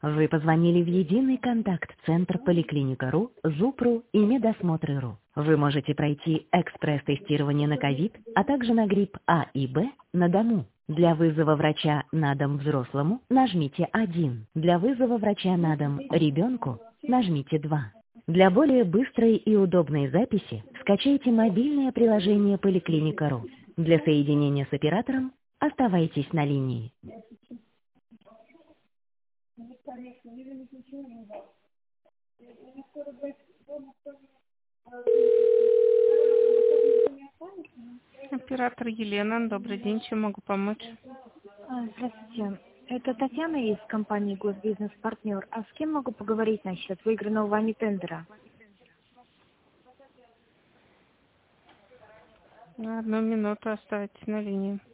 Вы позвонили в единый контакт-центр Поликлиника.ру, ЗУП.ру и Медосмотры.ру. Вы можете пройти экспресс-тестирование на ковид, а также на грипп А и Б на дому. Для вызова врача на дом взрослому нажмите 1. Для вызова врача на дом ребенку нажмите 2. Для более быстрой и удобной записи скачайте мобильное приложение Поликлиника.ру. Для соединения с оператором оставайтесь на линии. Оператор Елена, добрый день, чем могу помочь? Здравствуйте. Это Татьяна из компании «Госбизнес-партнер». А с кем могу поговорить насчет выигранного вами тендера? На 1 минуту оставайтесь на линии.